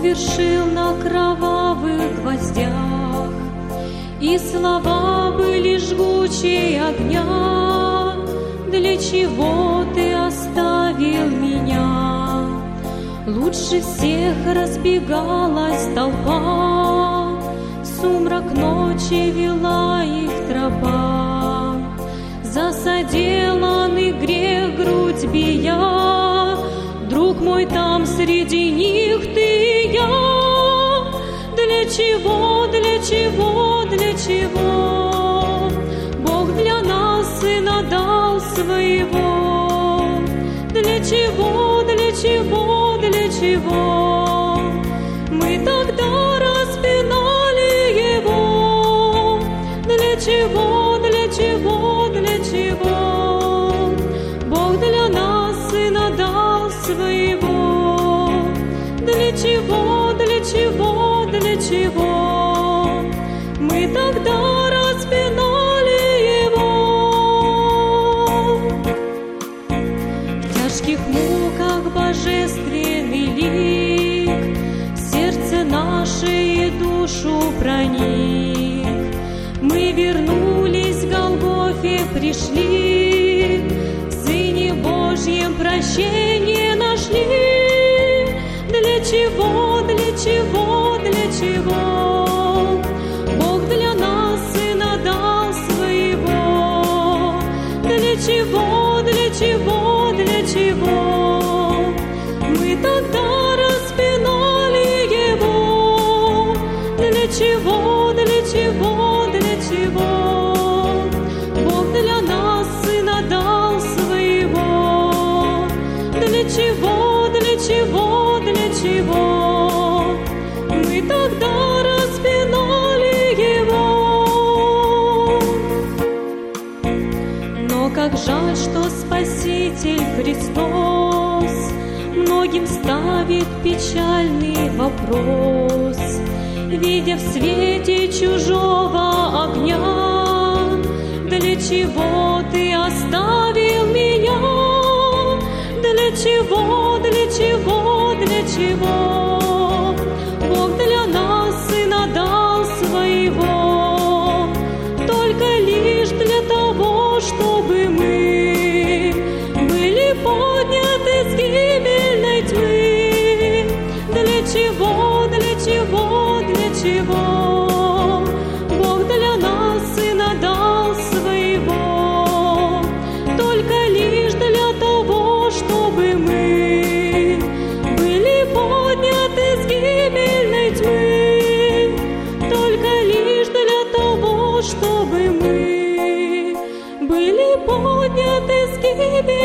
совершил на кровавых гвоздях, и слова были жгучей огня. Для чего ты оставил меня? Лучше всех разбегалась толпа, в сумрак ночи вела их тропа. За соделанный грех грудь бия, друг мой, там среди них ты и я. Для чего, для чего, для чего Бог для нас Сына дал Своего? Для чего, для чего, для чего мы тогда распинали Его? Для чего, для чего, для чего Бог для нас Сына дал Своего? Для чего, для чего, для чего мы тогда распинали Его? В тяжких муках божественный лик в сердце наше и душу проник. Мы вернулись к Голгофе, пришли, в Сыне Божьем прощение нашли. Для чего, для чего, для чего Бог для нас Сына дал Своего? Для чего, для чего, для чего мы тогда распинали Его? Для чего, для чего, для чего Бог для нас Сына дал Своего? Для чего, для чего, для чего мы тогда распинали Его? Но как жаль, что Спаситель Христос многим ставит печальный вопрос, видя в свете чужого огня. Для чего ты оставил меня? Для чего, для чего, для чего Бог для нас Сына дал Своего? Только лишь для того, чтобы мы были подняты с гибельной тьмы. Для чего, для чего, для чего Бог для нас Сына дал Своего? Только лишь для того, чтобы мы были подняты с гибельной тьмы. Только лишь для того, чтобы мы были подняты с гибельной тьмы.